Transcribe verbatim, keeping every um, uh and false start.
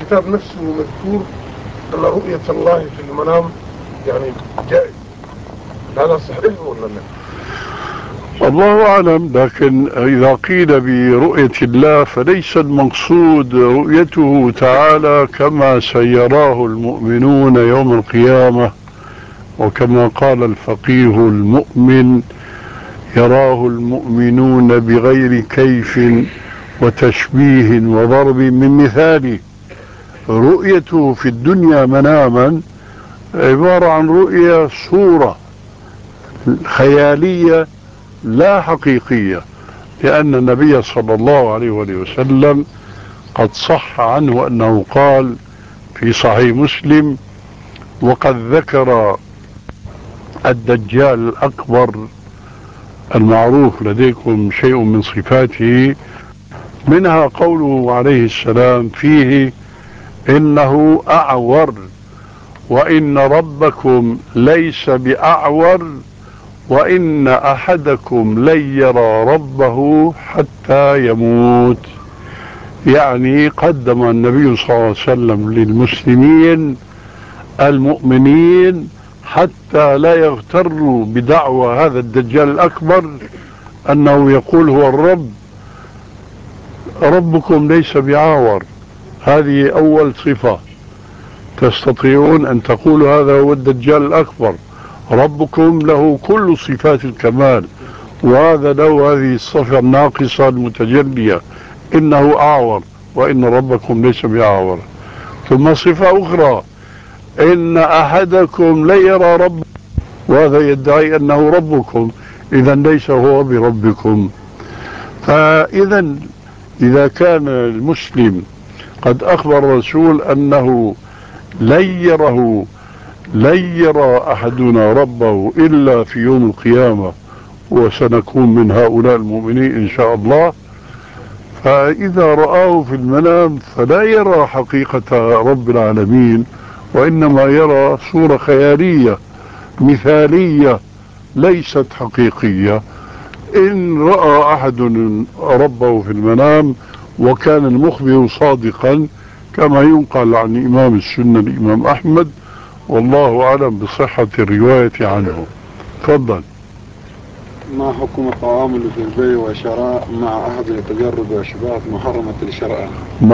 الكتاب نفسه مذكور أن رؤية الله في المنام يعني جائز، هذا صحيح ولا لا؟ الله أعلم، لكن إذا قيل برؤية الله فليس المقصود رؤيته تعالى كما سيراه المؤمنون يوم القيامة، وكما قال الفقيه المؤمن: يراه المؤمنون بغير كيف وتشبيه وضرب من مثاله. رؤيته في الدنيا مناما عبارة عن رؤية صورة خيالية لا حقيقية، لأن النبي صلى الله عليه وسلم قد صح عنه أنه قال في صحيح مسلم: وقد ذكر الدجال الأكبر المعروف لديكم شيء من صفاته، منها قوله عليه السلام فيه: إنه أعور، وإن ربكم ليس بأعور، وإن أحدكم لن يرى ربه حتى يموت. يعني قدم النبي صلى الله عليه وسلم للمسلمين المؤمنين حتى لا يغتروا بدعوى هذا الدجال الأكبر أنه يقول هو الرب. ربكم ليس بعاور، هذه أول صفة تستطيعون أن تقولوا هذا هو الدجال الأكبر. ربكم له كل صفات الكمال، وهذا له هذه الصفة الناقصة المتجلية: إنه أعور، وإن ربكم ليس بعاور. ثم صفة أخرى: إن أحدكم لا يرى ربه، وهذا يدعي أنه ربكم، إذا ليس هو بربكم. فإذا إذا كان المسلم قد أخبر الرسول أنه لن يره لن يرى أحدنا ربه إلا في يوم القيامة، وسنكون من هؤلاء المؤمنين إن شاء الله، فإذا رآه في المنام فلا يرى حقيقة رب العالمين، وإنما يرى صورة خيالية مثالية ليست حقيقية. إن رأى أحد ربه في المنام وكان المخبر صادقا، كما ينقل عن إمام السنة الإمام أحمد، والله أعلم بصحة الرواية عنه. تفضل. ما حكم التعامل في البيع والشراء مع أحد التجارب والشبهات محرمة الشرع؟